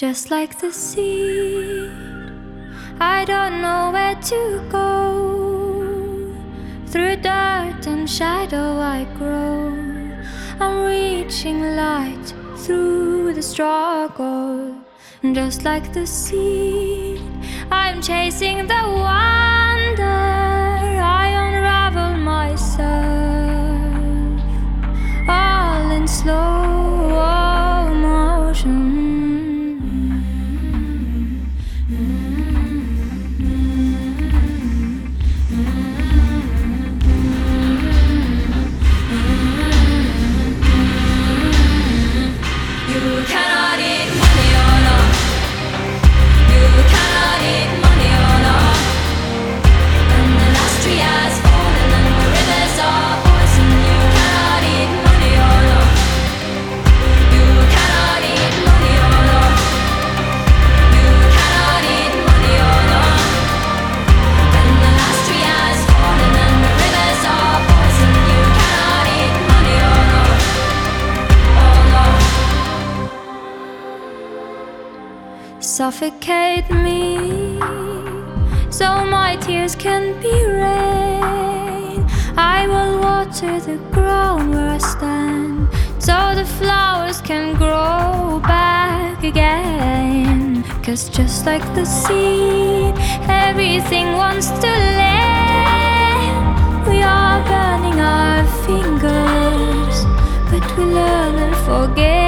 just like the seed. I don't know where to go. Through dirt and shadow I grow. I'm reaching light through the struggle. Just like the seed, I'm chasing the wonder. I unravel myself, all in slow motion. You cannot eat money or love. You cannot eat money or love. And the last tree has fallen and the rivers are poison. You cannot eat money or love. You cannot eat money or love. You cannot eat money or love. And the last tree has fallen and the rivers are poison. You cannot eat money or love. Or love. Suffocate me, so my tears can be rain. I will water the ground where I stand, so the flowers can grow back again. 'Cause just like the seed, everything wants to live. We are burning our fingers, but we learn and forget.